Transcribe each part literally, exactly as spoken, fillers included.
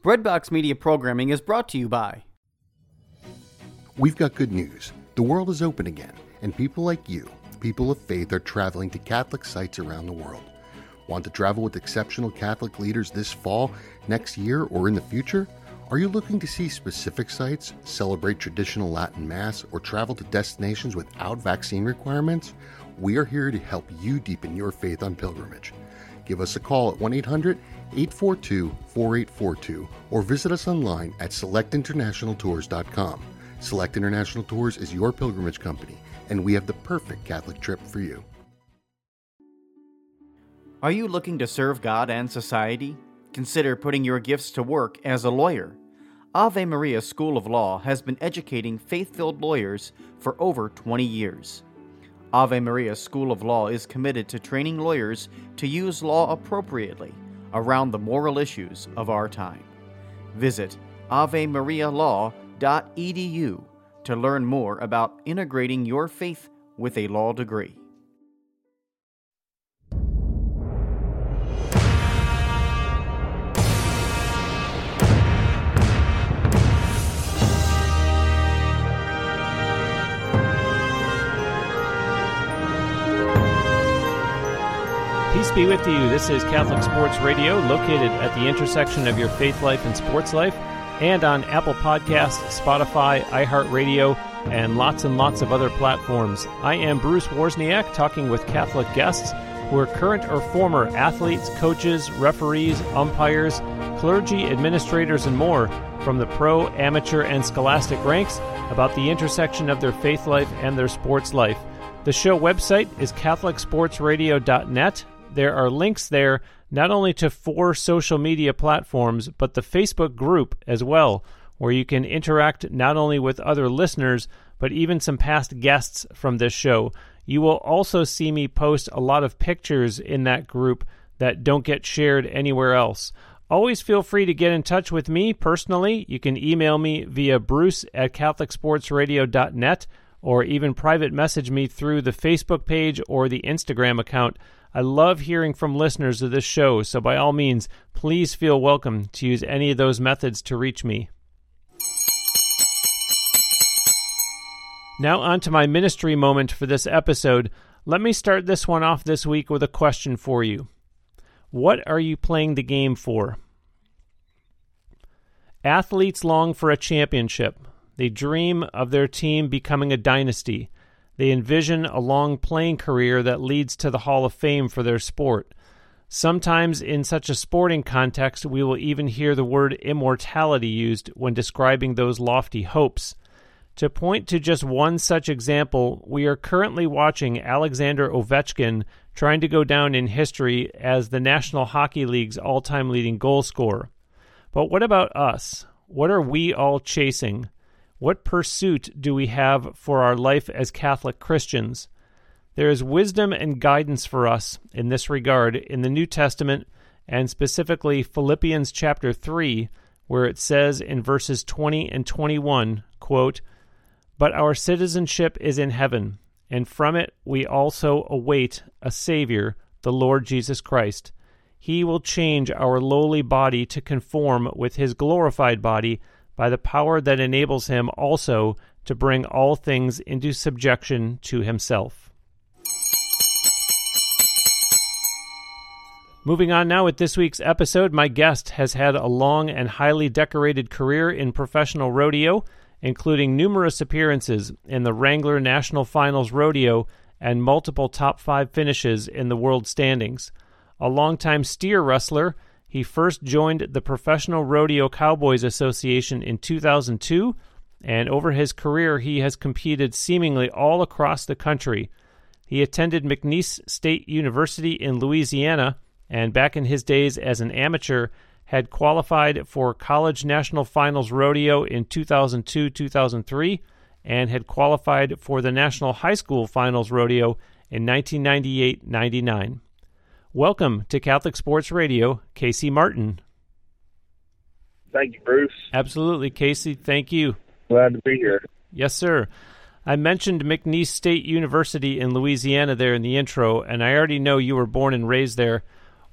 Breadbox Media Programming is brought to you by... We've got good news. The world is open again, and people like you, people of faith, are traveling to Catholic sites around the world. Want to travel with exceptional Catholic leaders this fall, next year, or in the future? Are you looking to see specific sites, celebrate traditional Latin Mass, or travel to destinations without vaccine requirements? We are here to help you deepen your faith on pilgrimage. Give us a call at one eight hundred, eight four two, four eight four two or visit us online at select international tours dot com. Select International Tours is your pilgrimage company, and we have the perfect Catholic trip for you. Are you looking to serve God and society? Consider putting your gifts to work as a lawyer. Ave Maria School of Law has been educating faith-filled lawyers for over twenty years. Ave Maria School of Law is committed to training lawyers to use law appropriately around the moral issues of our time. Visit ave maria law dot e d u to learn more about integrating your faith with a law degree. Peace be with you. This is Catholic Sports Radio, located at the intersection of your faith life and sports life, and on Apple Podcasts, Spotify, iHeartRadio, and lots and lots of other platforms. I am Bruce Wozniak, talking with Catholic guests who are current or former athletes, coaches, referees, umpires, clergy, administrators, and more from the pro, amateur, and scholastic ranks about the intersection of their faith life and their sports life. The show website is catholic sports radio dot net. There are links there not only to four social media platforms, but the Facebook group as well, where you can interact not only with other listeners, but even some past guests from this show. You will also see me post a lot of pictures in that group that don't get shared anywhere else. Always feel free to get in touch with me personally. You can email me via bruce at catholic sports radio dot net or even private message me through the Facebook page or the Instagram account. I love hearing from listeners of this show, so by all means, please feel welcome to use any of those methods to reach me. Now on to my ministry moment for this episode. Let me start this one off this week with a question for you. What are you playing the game for? Athletes long for a championship. They dream of their team becoming a dynasty. They envision a long playing career that leads to the Hall of Fame for their sport. Sometimes in such a sporting context, we will even hear the word immortality used when describing those lofty hopes. To point to just one such example, we are currently watching Alexander Ovechkin trying to go down in history as the National Hockey League's all-time leading goal scorer. But what about us? What are we all chasing? What pursuit do we have for our life as Catholic Christians? There is wisdom and guidance for us in this regard in the New Testament, and specifically Philippians chapter three, where it says in verses twenty and twenty-one, quote, "But our citizenship is in heaven, and from it we also await a Savior, the Lord Jesus Christ. He will change our lowly body to conform with his glorified body, by the power that enables him also to bring all things into subjection to himself." Moving on now with this week's episode, my guest has had a long and highly decorated career in professional rodeo, including numerous appearances in the Wrangler National Finals Rodeo and multiple top five finishes in the world standings. A longtime steer wrestler, he first joined the Professional Rodeo Cowboys Association in two thousand two, and over his career he has competed seemingly all across the country. He attended McNeese State University in Louisiana, and back in his days as an amateur, had qualified for College National Finals Rodeo in two thousand two to two thousand three, and had qualified for the National High School Finals Rodeo in nineteen ninety-eight ninety-nine. Welcome to Catholic Sports Radio, Casey Martin. Thank you, Bruce. Absolutely, Casey. Thank you. Glad to be here. Yes, sir. I mentioned McNeese State University in Louisiana there in the intro, and I already know you were born and raised there.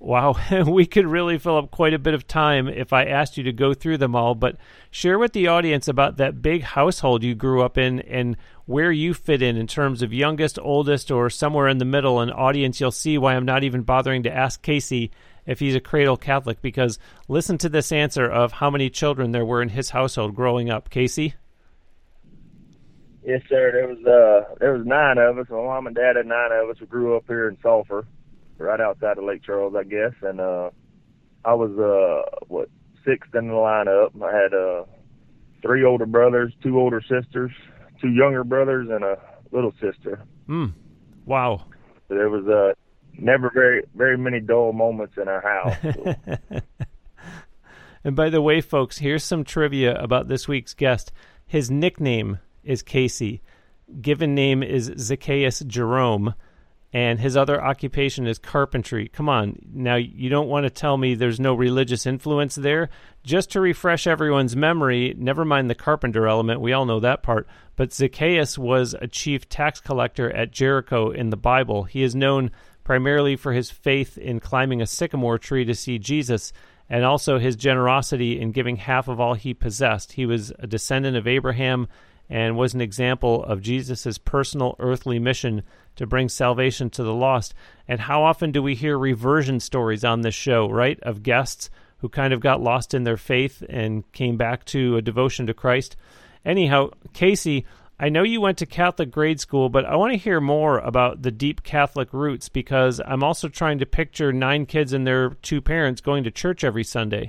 Wow, we could really fill up quite a bit of time if I asked you to go through them all, but share with the audience about that big household you grew up in and where you fit in in terms of youngest, oldest, or somewhere in the middle. And audience, you'll see why I'm not even bothering to ask Casey if he's a cradle Catholic, because listen to this answer of how many children there were in his household growing up. Casey? Yes, sir. There was uh, there was nine of us. My mom and dad had nine of us. We grew up here in Sulphur, right outside of Lake Charles, I guess. And uh, I was, uh, what, sixth in the lineup. I had uh, three older brothers, two older sisters, two younger brothers, and a little sister. Mm. Wow. So there was uh, never very, very many dull moments in our house. So. And by the way, folks, here's some trivia about this week's guest. His nickname is Casey. Given name is Zacchaeus Jerome. And his other occupation is carpentry. Come on. Now, you don't want to tell me there's no religious influence there. Just to refresh everyone's memory, never mind the carpenter element, we all know that part, but Zacchaeus was a chief tax collector at Jericho in the Bible. He is known primarily for his faith in climbing a sycamore tree to see Jesus, and also his generosity in giving half of all he possessed. He was a descendant of Abraham and was an example of Jesus' personal earthly mission to bring salvation to the lost. And how often do we hear reversion stories on this show, right, of guests who kind of got lost in their faith and came back to a devotion to Christ? Anyhow, Casey, I know you went to Catholic grade school, but I want to hear more about the deep Catholic roots, because I'm also trying to picture nine kids and their two parents going to church every Sunday.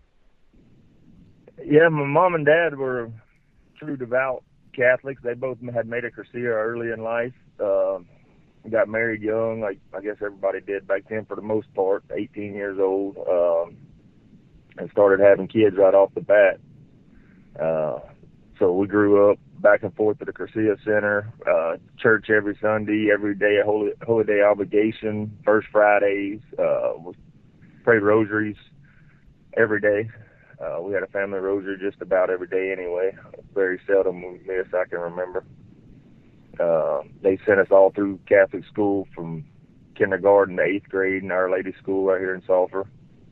Yeah, my mom and dad were true devout Catholics. They both had made a Cursillo early in life. Uh, got married young, like I guess everybody did back then for the most part, eighteen years old, um, and started having kids right off the bat. Uh, so we grew up back and forth to the Cursillo Center, uh, church every Sunday, every day, a holy, holy day obligation, First Fridays, uh, prayed rosaries every day. Uh, we had a family rosary just about every day anyway. Very seldom we missed, I can remember. Uh, they sent us all through Catholic school from kindergarten to eighth grade in Our Lady School right here in Sulphur.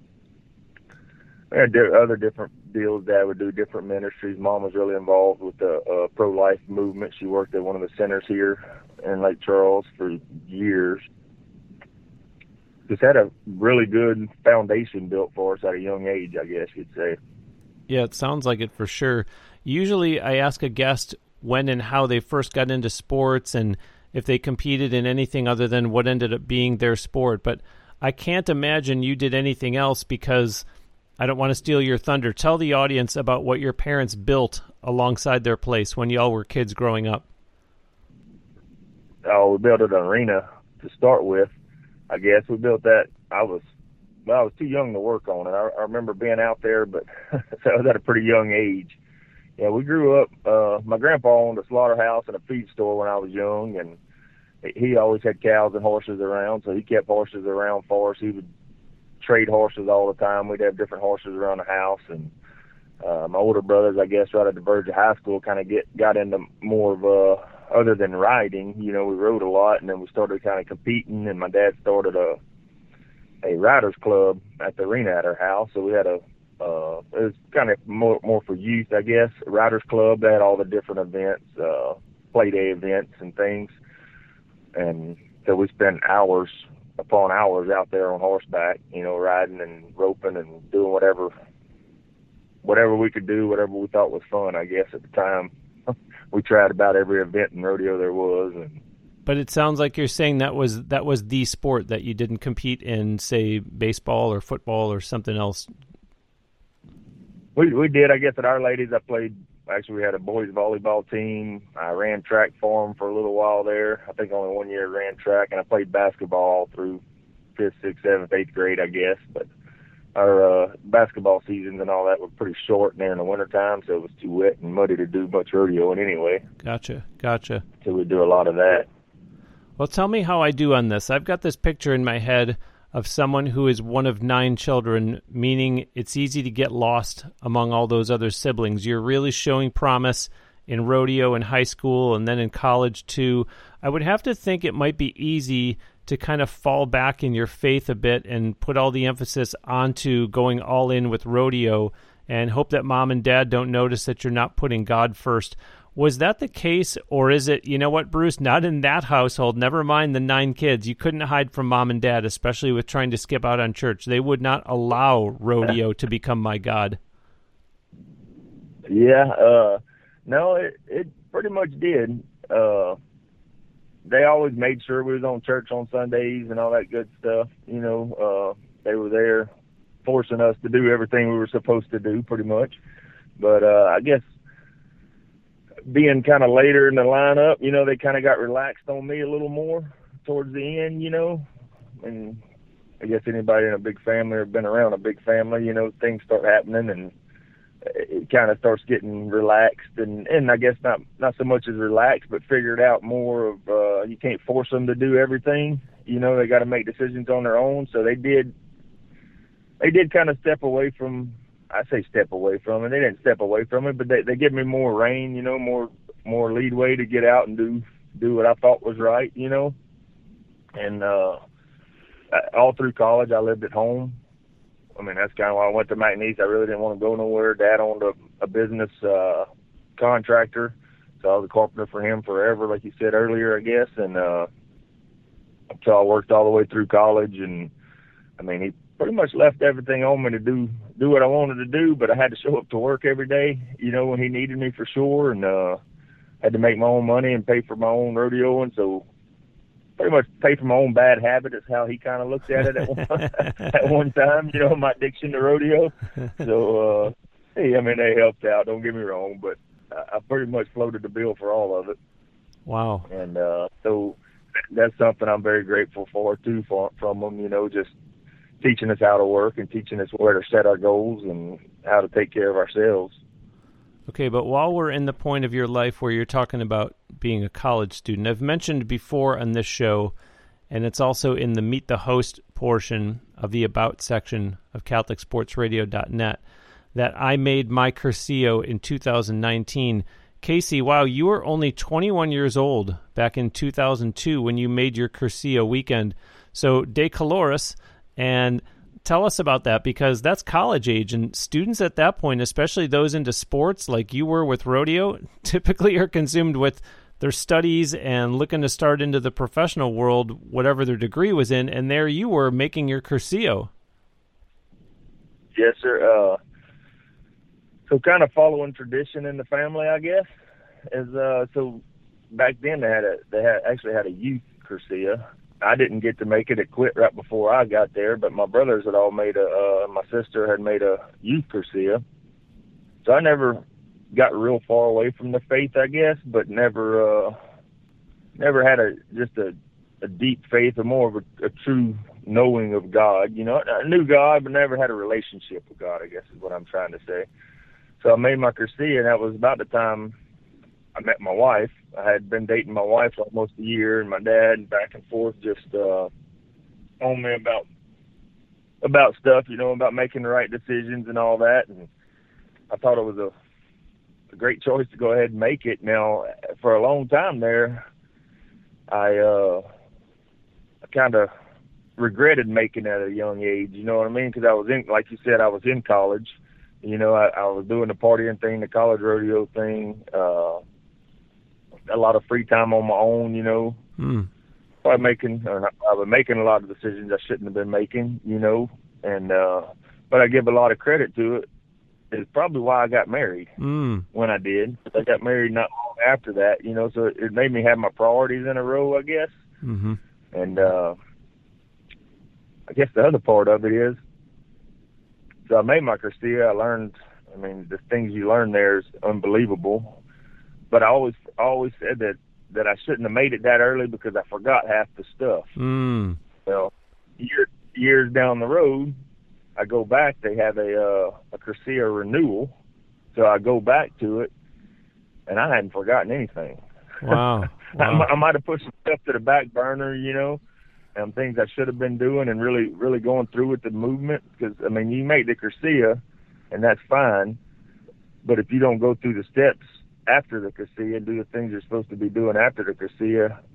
We had di- other different deals. Dad would do different ministries. Mom was really involved with the uh, pro-life movement. She worked at one of the centers here in Lake Charles for years. Just had a really good foundation built for us at a young age, I guess you'd say. Yeah, it sounds like it for sure. Usually I ask a guest when and how they first got into sports and if they competed in anything other than what ended up being their sport. But I can't imagine you did anything else, because I don't want to steal your thunder. Tell the audience about what your parents built alongside their place when y'all were kids growing up. Oh, we built an arena to start with. I guess we built that. I was, well, I was too young to work on it. I, I remember being out there, but so I was at a pretty young age. Yeah, we grew up, uh, my grandpa owned a slaughterhouse and a feed store when I was young, and he always had cows and horses around, so he kept horses around for us. He would trade horses all the time. We'd have different horses around the house, and uh, my older brothers, I guess, right at the verge of high school, kind of get got into more of a, other than riding, you know, we rode a lot, and then we started kind of competing, and my dad started a a riders club at the arena at our house, so we had a, uh, it was kind of more, more for youth, I guess, a riders club. They had all the different events, uh, play day events and things, and so we spent hours upon hours out there on horseback, you know, riding and roping and doing whatever, whatever we could do, whatever we thought was fun, I guess, at the time. We tried about every event and rodeo there was. And but it sounds like you're saying that was that was the sport, that you didn't compete in, say, baseball or football or something else. We we did, I guess, at Our Ladies. I played, actually, we had a boys volleyball team. I ran track for them for a little while there. I think only one year I ran track, and I played basketball through fifth, sixth, seventh, eighth grade, I guess. But our uh, basketball seasons and all that were pretty short there in the wintertime, so it was too wet and muddy to do much rodeoing anyway. Gotcha, gotcha. So we do a lot of that. Well, tell me how I do on this. I've got this picture in my head of someone who is one of nine children, meaning it's easy to get lost among all those other siblings. You're really showing promise in rodeo in high school and then in college too. I would have to think it might be easy to kind of fall back in your faith a bit and put all the emphasis onto going all in with rodeo and hope that mom and dad don't notice that you're not putting God first. Was that the case, or is it, you know what, Bruce, not in that household, never mind the nine kids. You couldn't hide from mom and dad, especially with trying to skip out on church. They would not allow rodeo to become my God. Yeah, uh, no, it, it pretty much did. Uh, they always made sure we was on church on Sundays and all that good stuff. You know, uh, they were there forcing us to do everything we were supposed to do, pretty much. But uh, I guess being kind of later in the lineup, you know, they kind of got relaxed on me a little more towards the end, you know. And I guess anybody in a big family or been around a big family, you know, things start happening and it kind of starts getting relaxed. And, and I guess not, not so much as relaxed, but figured out more of uh, you can't force them to do everything. You know, they got to make decisions on their own. So they did, they did kind of step away from, I say step away from it. They didn't step away from it, but they, they give me more reign, you know, more more leadway to get out and do do what I thought was right, you know. And uh, all through college, I lived at home. I mean, that's kind of why I went to McNeese. I really didn't want to go nowhere. Dad owned a, a business uh, contractor, so I was a carpenter for him forever, like you said earlier, I guess. And uh, so I worked all the way through college, and I mean, he pretty much left everything on me to do do what I wanted to do, but I had to show up to work every day, you know, when he needed me for sure, and uh, had to make my own money and pay for my own rodeoing. So pretty much pay for my own bad habit is how he kind of looked at it at one, at one time, you know, my addiction to rodeo. So, uh, hey, I mean, they helped out, don't get me wrong, but I, I pretty much floated the bill for all of it. Wow. And uh, so that's something I'm very grateful for, too, for, from them, you know, just teaching us how to work and teaching us where to set our goals and how to take care of ourselves. Okay, but while we're in the point of your life where you're talking about being a college student, I've mentioned before on this show, and it's also in the Meet the Host portion of the About section of Catholic Sports Radio dot net, that I made my Cursillo in two thousand nineteen. Casey, wow, you were only twenty-one years old back in two thousand two when you made your Cursillo weekend. So, De Caloris, and tell us about that, because that's college age, and students at that point, especially those into sports like you were with rodeo, typically are consumed with their studies and looking to start into the professional world, whatever their degree was in, and there you were making your Cursillo. Yes, sir. Uh, so kind of following tradition in the family, I guess, is uh, so back then they had a they had actually had a youth Cursillo. I didn't get to make it. It quit right before I got there, but my brothers had all made a, uh, my sister had made a youth Cursillo. So I never got real far away from the faith, I guess, but never, uh, never had a, just a, a deep faith or more of a, a true knowing of God. You know, I knew God, but never had a relationship with God, I guess is what I'm trying to say. So I made my Cursillo, and that was about the time I met my wife. I had been dating my wife for almost a year, and my dad back and forth just uh, on me about about stuff, you know, about making the right decisions and all that. And I thought it was a, a great choice to go ahead and make it. Now, for a long time there, I uh, I kind of regretted making it at a young age. You know what I mean? Because I was in, like you said, I was in college. You know, I, I was doing the partying thing, the college rodeo thing. Uh, a lot of free time on my own, you know. Mm. I making, or not, I was making a lot of decisions I shouldn't have been making, you know. And uh, but I give a lot of credit to it. It's probably why I got married mm. when I did. I got married not long after that, you know. So it, it made me have my priorities in a row, I guess. Mm-hmm. And uh, I guess the other part of it is, so I made my Cursillo. I learned. I mean, the things you learn there is unbelievable. But I always, I always said that, that I shouldn't have made it that early because I forgot half the stuff. Mm. Well, year, years down the road, I go back. They have a uh, a Cursillo renewal, so I go back to it, and I hadn't forgotten anything. Wow. wow. I, I might have pushed some stuff to the back burner, you know, and things I should have been doing and really, really going through with the movement. Because I mean, you make the Cursillo, and that's fine, but if you don't go through the steps after the Cursillo and do the things you're supposed to be doing after the Cursillo,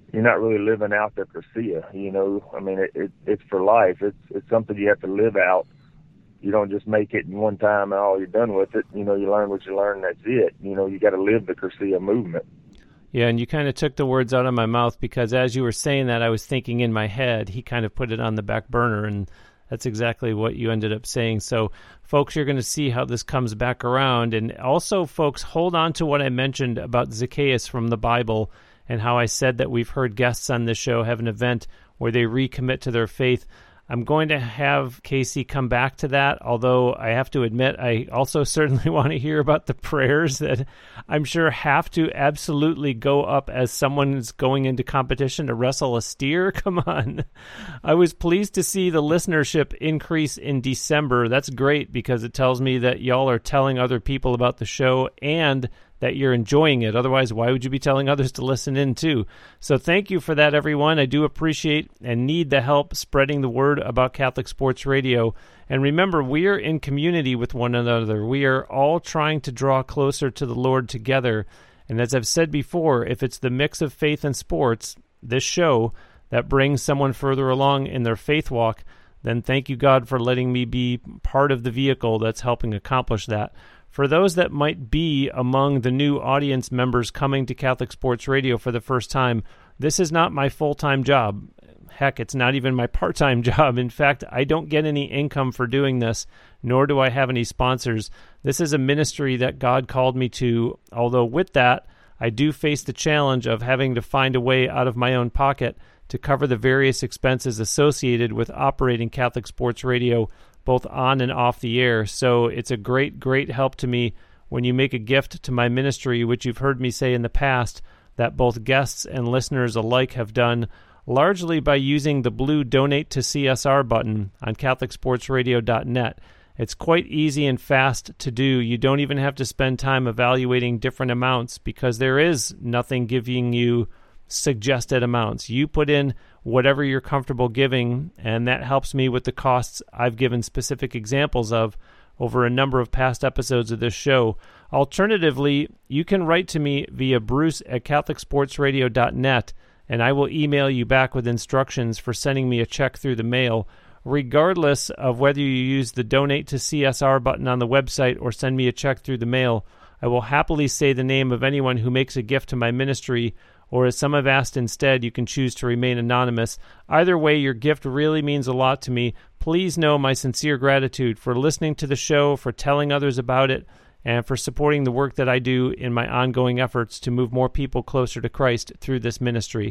you're not really living out the Cursillo, you know. I mean, it, it, it's for life. It's it's something you have to live out. You don't just make it in one time and all, you're done with it. You know, you learn what you learn, and that's it. You know, you got to live the Cursillo movement. Yeah, and you kind of took the words out of my mouth, because as you were saying that, I was thinking in my head, he kind of put it on the back burner, and that's exactly what you ended up saying. So, folks, you're going to see how this comes back around. And also, folks, hold on to what I mentioned about Zacchaeus from the Bible, and how I said that we've heard guests on this show have an event where they recommit to their faith. I'm going to have Casey come back to that, although I have to admit I also certainly want to hear about the prayers that I'm sure have to absolutely go up as someone's going into competition to wrestle a steer. Come on. I was pleased to see the listenership increase in December. That's great, because it tells me that y'all are telling other people about the show and that you're enjoying it. Otherwise, why would you be telling others to listen in too? So thank you for that, everyone. I do appreciate and need the help spreading the word about Catholic Sports Radio. And remember, we are in community with one another. We are all trying to draw closer to the Lord together. And as I've said before, if it's the mix of faith and sports, this show, that brings someone further along in their faith walk, then thank you, God, for letting me be part of the vehicle that's helping accomplish that. For those that might be among the new audience members coming to Catholic Sports Radio for the first time, this is not my full-time job. Heck, it's not even my part-time job. In fact, I don't get any income for doing this, nor do I have any sponsors. This is a ministry that God called me to, although with that, I do face the challenge of having to find a way out of my own pocket to cover the various expenses associated with operating Catholic Sports Radio both on and off the air. So it's a great, great help to me when you make a gift to my ministry, which you've heard me say in the past that both guests and listeners alike have done, largely by using the blue Donate to C S R button on Catholic Sports Radio dot net. It's quite easy and fast to do. You don't even have to spend time evaluating different amounts, because there is nothing giving you suggested amounts. You put in whatever you're comfortable giving, and that helps me with the costs I've given specific examples of over a number of past episodes of this show. Alternatively, you can write to me via bruce at Catholic Sports Radio dot net, and I will email you back with instructions for sending me a check through the mail. Regardless of whether you use the Donate to C S R button on the website or send me a check through the mail, I will happily say the name of anyone who makes a gift to my ministry, or as some have asked instead, you can choose to remain anonymous. Either way, your gift really means a lot to me. Please know my sincere gratitude for listening to the show, for telling others about it, and for supporting the work that I do in my ongoing efforts to move more people closer to Christ through this ministry.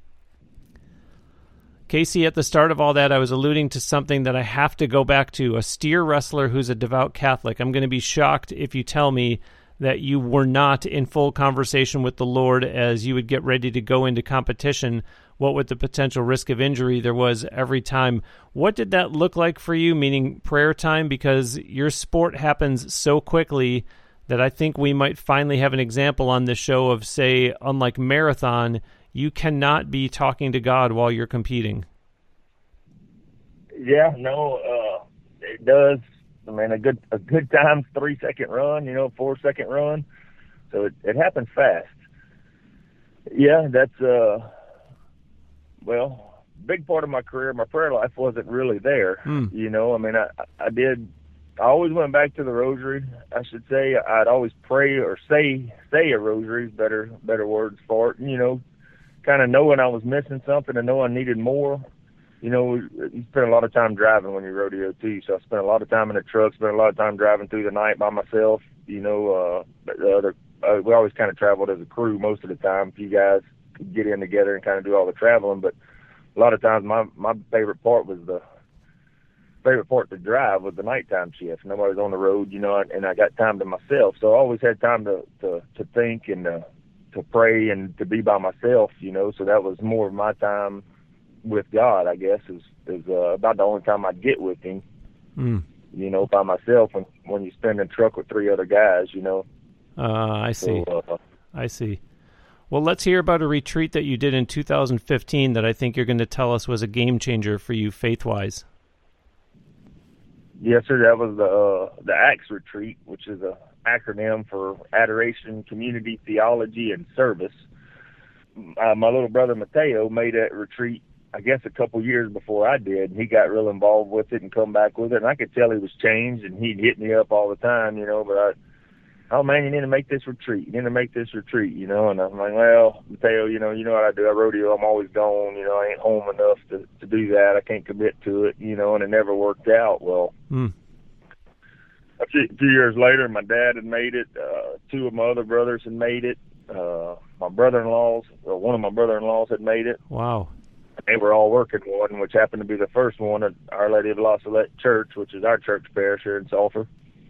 Casey, at the start of all that, I was alluding to something that I have to go back to, a steer wrestler who's a devout Catholic. I'm going to be shocked if you tell me that you were not in full conversation with the Lord as you would get ready to go into competition, what with the potential risk of injury there was every time. What did that look like for you, meaning prayer time? Because your sport happens so quickly that I think we might finally have an example on this show of, say, unlike marathon, you cannot be talking to God while you're competing. Yeah, no, uh, it does. I mean, a good a good time's three second run, you know, four second run. So it, it happens fast. Yeah, that's uh, well, big part of my career. My prayer life wasn't really there. Mm. You know, I mean, I I did. I always went back to the rosary. I should say I'd always pray or say say a rosary. Better better words for it. You know, kind of knowing I was missing something and knowing I needed more. You know, you spend a lot of time driving when you rodeo too. So I spent a lot of time in the truck, spent a lot of time driving through the night by myself. You know, uh, the other, uh, we always kind of traveled as a crew most of the time. A few guys could get in together and kind of do all the traveling. But a lot of times my, my favorite part was the favorite part to drive was the nighttime shift. Nobody was on the road, you know, and I got time to myself. So I always had time to, to, to think and to, to pray and to be by myself, you know. So that was more of my time with God, I guess, is is uh, about the only time I'd get with him, mm. you know, by myself when, when you spend in a truck with three other guys, you know. Uh, I see. So, uh, I see. Well, let's hear about a retreat that you did in two thousand fifteen that I think you're going to tell us was a game changer for you faith-wise. Yes, sir. That was the, uh, the ACTS retreat, which is an acronym for Adoration, Community, Theology, and Service. uh, my little brother Mateo made that retreat, I guess, a couple years before I did. He got real involved with it and come back with it, and I could tell he was changed, and he'd hit me up all the time, you know, but I, oh, man, you need to make this retreat. You need to make this retreat, you know, and I'm like, well, Mateo, you know, you know what I do. I rodeo. I'm always gone. You know, I ain't home enough to, to do that. I can't commit to it, you know, and it never worked out. Well, mm. a, few, a few years later, my dad had made it. Uh, two of my other brothers had made it. Uh, my brother-in-laws, or one of my brother-in-laws had made it. Wow. They were all working one, which happened to be the first one at Our Lady of La Salette Church, which is our church parish here in Sulphur.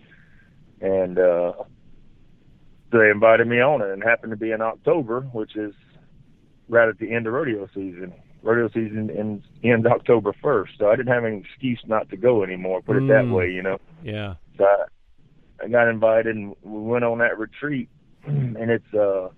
And uh, they invited me on it, and it happened to be in October, which is right at the end of rodeo season. Rodeo season ends, ends October first, so I didn't have any excuse not to go anymore, put it mm. that way, you know. Yeah. So I, I got invited, and we went on that retreat. And it's, uh,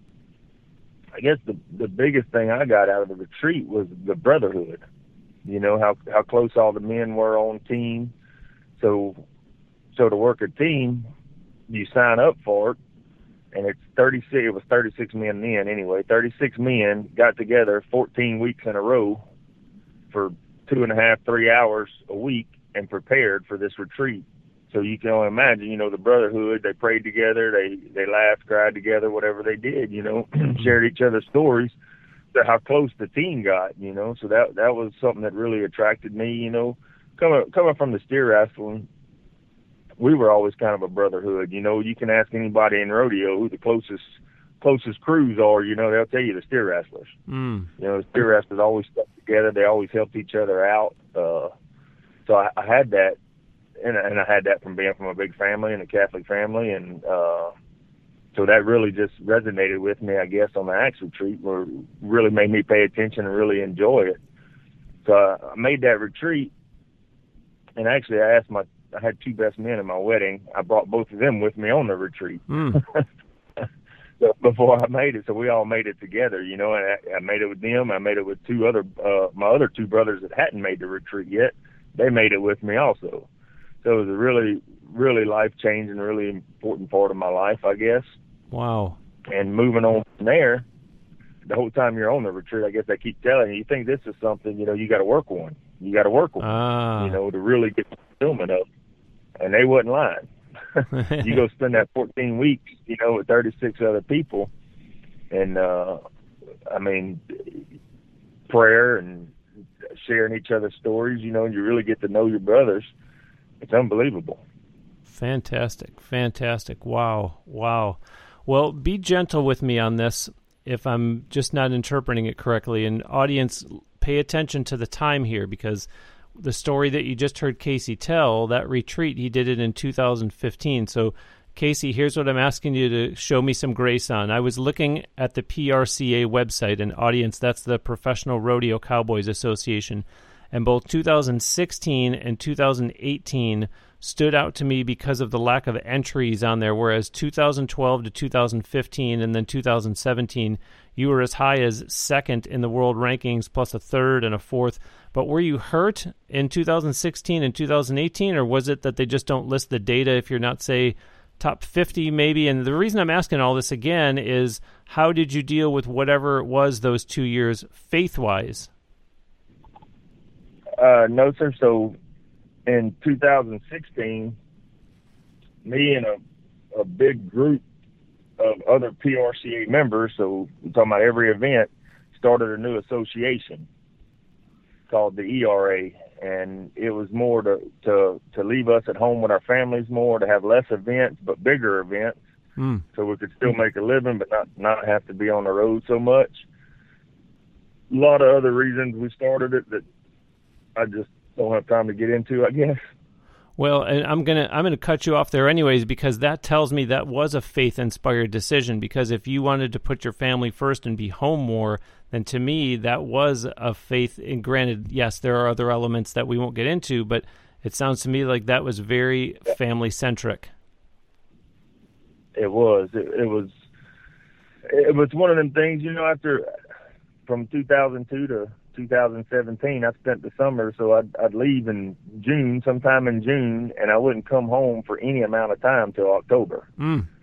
I guess the the biggest thing I got out of the retreat was the brotherhood. You know, how how close all the men were on team. So, so to work a team, you sign up for it, and it's thirty-six. It was thirty-six men then, anyway. thirty-six men got together fourteen weeks in a row for two and a half, three hours a week, and prepared for this retreat. So you can only imagine, you know, the brotherhood. They prayed together, they they laughed, cried together, whatever they did, you know, shared each other's stories. So how close the team got, you know. So that that was something that really attracted me, you know. Coming coming from the steer wrestling, we were always kind of a brotherhood, you know. You can ask anybody in rodeo who the closest closest crews are, you know, they'll tell you the steer wrestlers. Mm. You know, the steer wrestlers always stuck together. They always helped each other out. Uh, so I, I had that. And, and I had that from being from a big family and a Catholic family, and uh, so that really just resonated with me, I guess, on the Axe retreat, where it really made me pay attention and really enjoy it. So I made that retreat, and actually I asked my, I had two best men at my wedding. I brought both of them with me on the retreat. Mm. So before I made it, so we all made it together, you know, and I, I made it with them. I made it with two other, uh, my other two brothers that hadn't made the retreat yet. They made it with me also. So it was a really, really life-changing, really important part of my life, I guess. Wow. And moving on from there, the whole time you're on the retreat, I guess they keep telling you, you think this is something, you know, you got to work on. You got to work on, ah. you know, to really get the fulfillment of. And they wasn't lying. You go spend that fourteen weeks, you know, with thirty-six other people. And, uh, I mean, prayer and sharing each other's stories, you know, and you really get to know your brothers. It's unbelievable. Fantastic. Fantastic. Wow. Wow. Well, be gentle with me on this if I'm just not interpreting it correctly. And audience, pay attention to the time here, because the story that you just heard Casey tell, that retreat, he did it in two thousand fifteen. So, Casey, here's what I'm asking you to show me some grace on. I was looking at the P R C A website, and audience, that's the Professional Rodeo Cowboys Association. And both two thousand sixteen and two thousand eighteen stood out to me because of the lack of entries on there, whereas two thousand twelve to two thousand fifteen and then two thousand seventeen, you were as high as second in the world rankings, plus a third and a fourth. But were you hurt in two thousand sixteen and two thousand eighteen, or was it that they just don't list the data if you're not, say, top fifty maybe? And the reason I'm asking all this again is, how did you deal with whatever it was those two years faith-wise? Uh, no, sir. So in two thousand sixteen, me and a, a big group of other P R C A members, so we're talking about every event, started a new association called the E R A. And it was more to, to, to leave us at home with our families more, to have less events, but bigger events, mm. so we could still make a living, but not, not have to be on the road so much. A lot of other reasons we started it that I just don't have time to get into, I guess. Well, and I'm gonna I'm gonna cut you off there anyways, because that tells me that was a faith-inspired decision. Because if you wanted to put your family first and be home more, then to me that was a faith. And granted, yes, there are other elements that we won't get into, but it sounds to me like that was very family-centric. It was. It, it was. It was one of them things, you know. After from two thousand two to two thousand seventeen, I spent the summer, so I'd, I'd leave in June, sometime in June, and I wouldn't come home for any amount of time till October. Mm.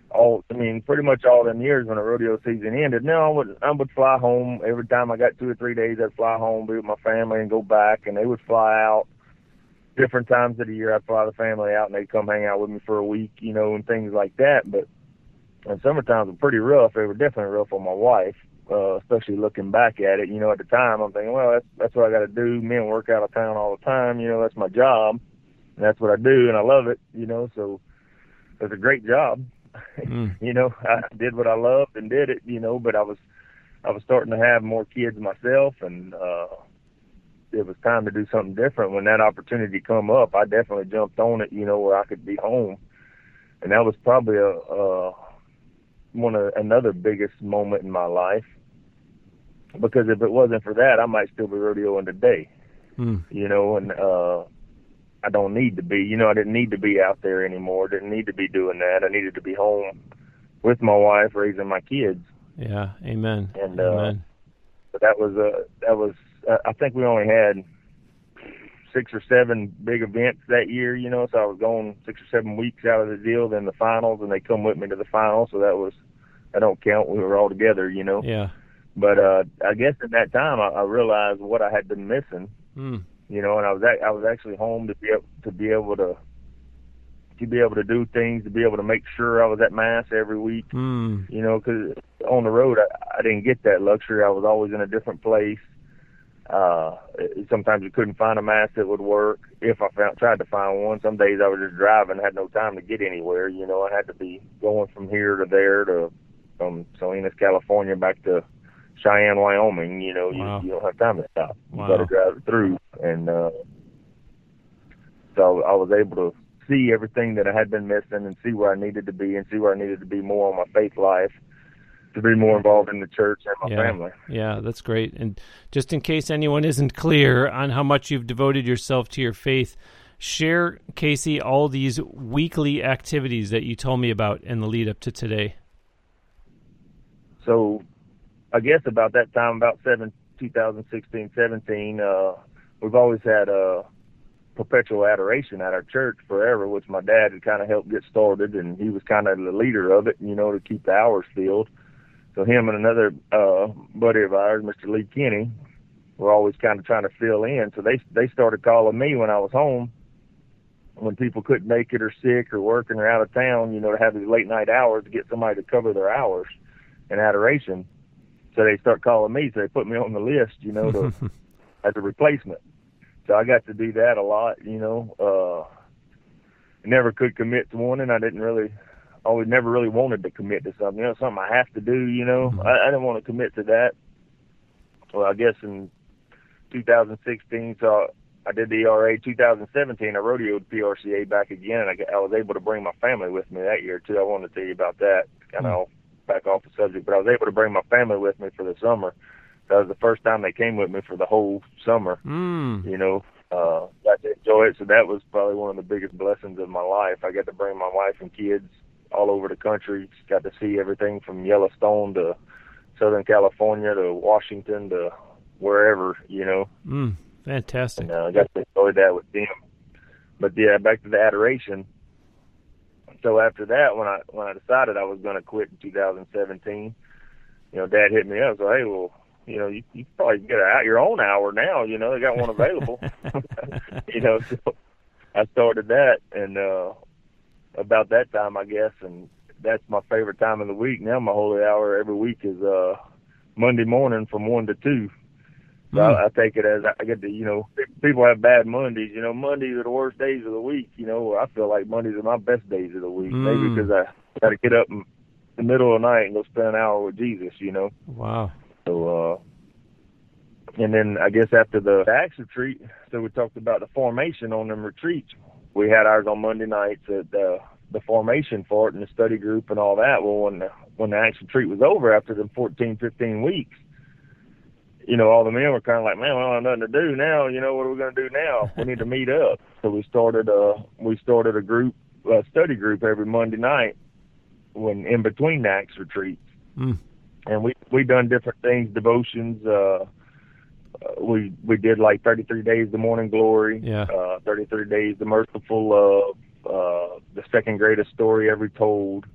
all, I mean, pretty much all them years when the rodeo season ended. Now I would, I would fly home every time I got two or three days. I'd fly home, be with my family, and go back. And they would fly out different times of the year. I'd fly the family out, and they'd come hang out with me for a week, you know, and things like that. But and summer times were pretty rough. They were definitely rough on my wife, uh, especially looking back at it. You know, at the time, I'm thinking, well, that's that's what I got to do. Men work out of town all the time. You know, that's my job, and that's what I do, and I love it. You know, so it's a great job. Mm. You know, I did what I loved and did it, you know, but I was, I was starting to have more kids myself, and, uh, it was time to do something different. When that opportunity come up, I definitely jumped on it, you know, where I could be home. And that was probably a, uh, one of another biggest moment in my life, because if it wasn't for that, I might still be rodeoing today, mm. you know, and, uh, I don't need to be, you know, I didn't need to be out there anymore. Didn't need to be doing that. I needed to be home with my wife, raising my kids. Yeah. Amen. And, Amen. uh, but that was, uh, that was, uh, I think we only had six or seven big events that year, you know, so I was going six or seven weeks out of the deal, then the finals, and they come with me to the finals. So that was, I don't count. We were all together, you know. Yeah. But, uh, I guess at that time I, I realized what I had been missing. Mm. You know, and I was I was actually home to be able to be able to to be able to do things, to be able to make sure I was at mass every week. Mm. You know, because on the road I, I didn't get that luxury. I was always in a different place. Uh, sometimes you couldn't find a mass that would work. If I found tried to find one, some days I was just driving, had no time to get anywhere. You know, I had to be going from here to there, to from Salinas, California, back to Cheyenne, Wyoming. You know, wow. you, you don't have time to stop. You wow. got to drive it through. And uh, so I was able to see everything that I had been missing, and see where I needed to be, and see where I needed to be more on my faith life, to be more involved in the church and my yeah. family. Yeah, that's great. And just in case anyone isn't clear on how much you've devoted yourself to your faith, share, Casey, all these weekly activities that you told me about in the lead up to today. So I guess about that time, about seven, twenty sixteen, seventeen, uh, we've always had a perpetual adoration at our church forever, which my dad had kind of helped get started, and he was kind of the leader of it, you know, to keep the hours filled. So him and another uh, buddy of ours, Mister Lee Kenny, were always kind of trying to fill in. So they they started calling me when I was home, when people couldn't make it or sick or working or out of town, you know, to have these late night hours to get somebody to cover their hours in adoration. So they start calling me, so they put me on the list, you know, to, as a replacement. So I got to do that a lot, you know. Uh, I never could commit to one, and I didn't really, always never really wanted to commit to something. You know, something I have to do, you know. Mm-hmm. I, I didn't want to commit to that. Well, I guess in two thousand sixteen, so I did the E R A. two thousand seventeen, I rodeoed P R C A back again, and I, I was able to bring my family with me that year, too. I wanted to tell you about that, kind of mm-hmm. back off the subject, but I was able to bring my family with me for the summer. That was the first time they came with me for the whole summer. Mm. You know, uh, got to enjoy it. So that was probably one of the biggest blessings of my life. I got to bring my wife and kids all over the country. Got to see everything from Yellowstone to Southern California to Washington to wherever, you know. Mm. Fantastic. And I uh, got to enjoy that with them. But yeah, back to the adoration. So after that, when I when I decided I was going to quit in two thousand seventeen, you know, Dad hit me up. So hey, well, you know, you, you probably get out your own hour now. You know, they got one available. you know, so I started that, and uh, about that time, I guess, and that's my favorite time of the week. Now my holy hour every week is uh, Monday morning from one to two. So mm. I, I take it as I get to, you know, people have bad Mondays. You know, Mondays are the worst days of the week. You know, I feel like Mondays are my best days of the week. Mm. Maybe because I got to get up in the middle of the night and go spend an hour with Jesus, you know. Wow. So, uh, and then I guess after the Acts retreat, so we talked about the formation on them retreats. We had ours on Monday nights at the, the formation for it and the study group and all that. Well, when the, when the Acts retreat was over after the fourteen, fifteen weeks, you know, all the men were kind of like, man, we don't have nothing to do now. You know, what are we going to do now? We need to meet up. So we started a, we started a group, a study group every Monday night when in between the Acts retreats. Mm. And we, we done different things, devotions. Uh, uh, we, we did like thirty-three days, the morning glory, yeah. uh, thirty-three days, the merciful love, uh, the second greatest story ever told.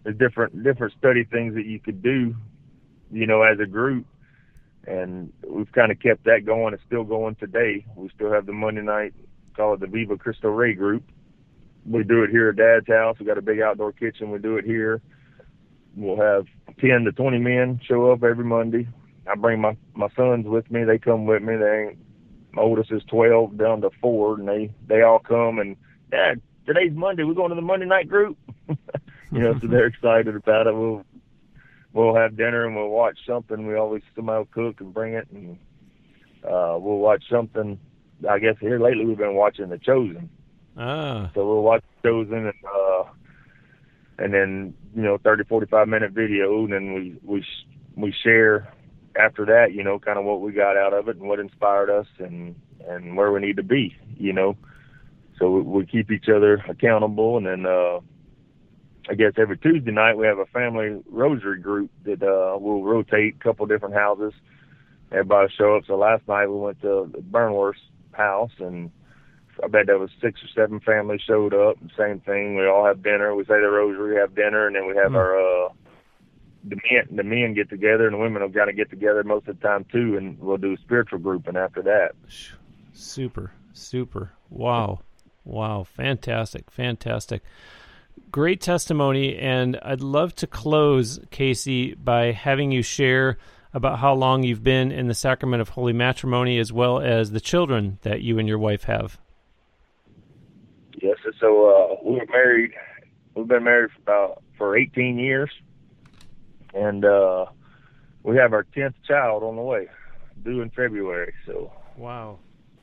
there's different different study things that you could do, you know, as a group. And we've kind of kept that going. It's still going today. We still have the Monday night, call it the Viva Cristo Rey group. We do it here at Dad's house. We got a big outdoor kitchen. We do it here. We'll have ten to twenty men show up every Monday. I bring my, my sons with me. They come with me. They ain't, my oldest is twelve down to four, and they, they all come. And, Dad, today's Monday. We're going to the Monday night group. You know, so they're excited about it. We'll we'll have dinner and we'll watch something. We always somebody will cook and bring it, and uh, we'll watch something. I guess here lately we've been watching The Chosen. Ah. So we'll watch The Chosen, and uh, and then you know thirty, forty-five minute video, and then we we we share after that. You know, kind of what we got out of it and what inspired us, and and where we need to be. You know, so we, we keep each other accountable, and then. Uh, I guess every Tuesday night we have a family rosary group that uh, will rotate a couple different houses. Everybody show up. So last night we went to the Burnworth's house, and I bet there was six or seven families showed up. Same thing. We all have dinner. We say the rosary, have dinner, and then we have mm. our uh, the men. The men get together, and the women will kind of get together most of the time too, and we'll do spiritual grouping after that. Super, super. Wow, wow, fantastic, fantastic. Great testimony, and I'd love to close, Casey, by having you share about how long you've been in the sacrament of holy matrimony, as well as the children that you and your wife have. Yes, so uh, we were married. We've been married for about for eighteen years, and uh, we have our tenth child on the way, due in February. So wow.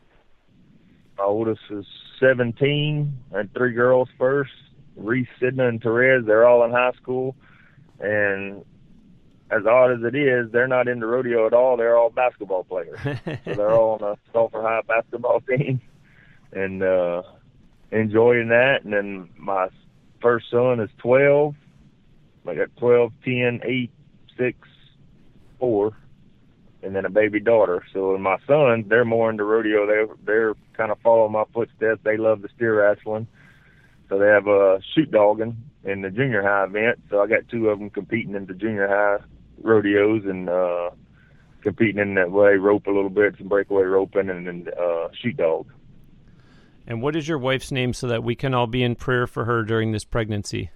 My oldest is seventeen. I had three girls first. Reese, Sidna, and Therese, they're all in high school, and as odd as it is, they're not into rodeo at all. They're all basketball players. So they're all on a Sulphur High basketball team, and uh, enjoying that. And then my first son is twelve. I got twelve, ten, eight, six, four, and then a baby daughter. So my sons, they're more into rodeo. They're, they're kind of following my footsteps. They love the steer wrestling. So they have a shoot dogging in the junior high event. So I got two of them competing in the junior high rodeos and uh, competing in that way, rope a little bit, some breakaway roping, and then uh, shoot dog. And what is your wife's name so that we can all be in prayer for her during this pregnancy?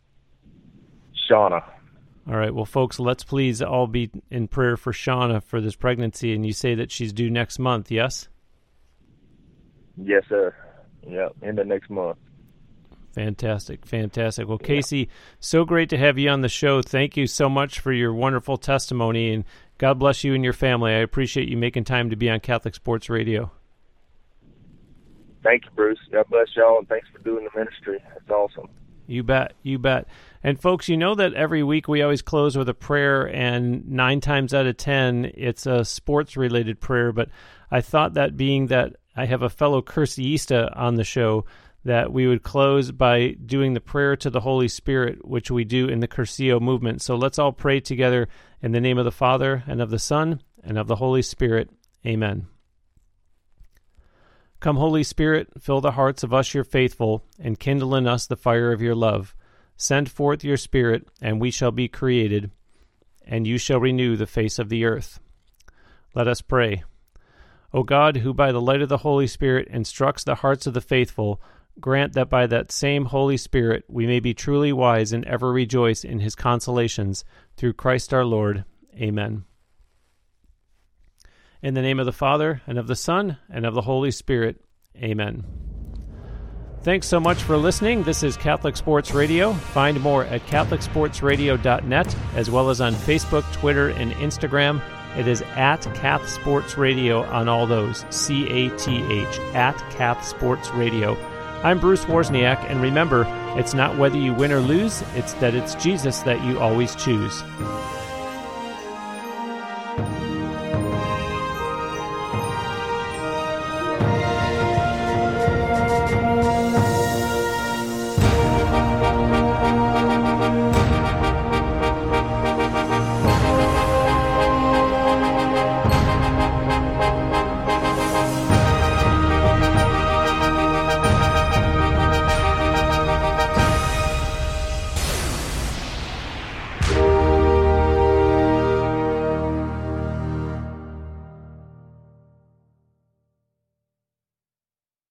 Shauna. All right. Well, folks, let's please all be in prayer for Shauna for this pregnancy. And you say that she's due next month, yes? Yes, sir. Yeah, end of next month. Fantastic, fantastic. Well, Casey, yeah. So great to have you on the show. Thank you so much for your wonderful testimony, and God bless you and your family. I appreciate you making time to be on Catholic Sports Radio. Thank you, Bruce. God bless y'all, and thanks for doing the ministry. That's awesome. You bet, you bet. And folks, you know that every week we always close with a prayer, and nine times out of ten, it's a sports-related prayer, but I thought that being that I have a fellow Curseista on the show, that we would close by doing the prayer to the Holy Spirit, which we do in the Curcio movement. So let's all pray together in the name of the Father, and of the Son, and of the Holy Spirit. Amen. Come, Holy Spirit, fill the hearts of us your faithful, and kindle in us the fire of your love. Send forth your Spirit, and we shall be created, and you shall renew the face of the earth. Let us pray. O God, who by the light of the Holy Spirit instructs the hearts of the faithful, grant that by that same Holy Spirit we may be truly wise and ever rejoice in his consolations. Through Christ our Lord. Amen. In the name of the Father, and of the Son, and of the Holy Spirit. Amen. Thanks so much for listening. This is Catholic Sports Radio. Find more at catholic sports radio dot net, as well as on Facebook, Twitter, and Instagram. It is at Cath Sports Radio on all those. C A T H, at Cath Sports Radio. I'm Bruce Wozniak, and remember, it's not whether you win or lose, it's that it's Jesus that you always choose.